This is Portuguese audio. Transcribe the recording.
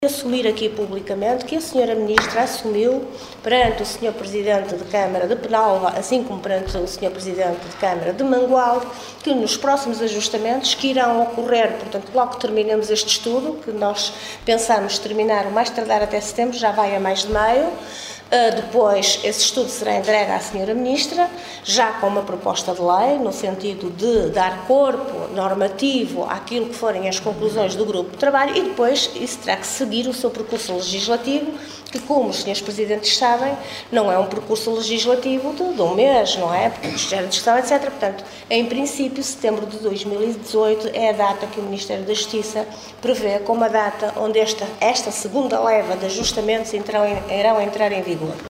Assumir aqui publicamente que a Sra. Ministra assumiu perante o Sr. Presidente de Câmara de Penalva, assim como perante o Sr. Presidente de Câmara de Mangualde, que nos próximos ajustamentos que irão ocorrer, portanto, logo que terminemos este estudo, que nós pensamos terminar o mais tardar até setembro, já vai a mais de maio. Depois, esse estudo será entregue à Sra. Ministra, já com uma proposta de lei, no sentido de dar corpo normativo àquilo que forem as conclusões do grupo de trabalho, e depois isso terá que seguir o seu percurso legislativo, que, como os senhores Presidentes sabem, não é um percurso legislativo de um mês, não é? Porque gera discussão, etc. Portanto, em princípio, setembro de 2018 é a data que o Ministério da Justiça prevê como a data onde esta segunda leva de ajustamentos irão entrar em vigor.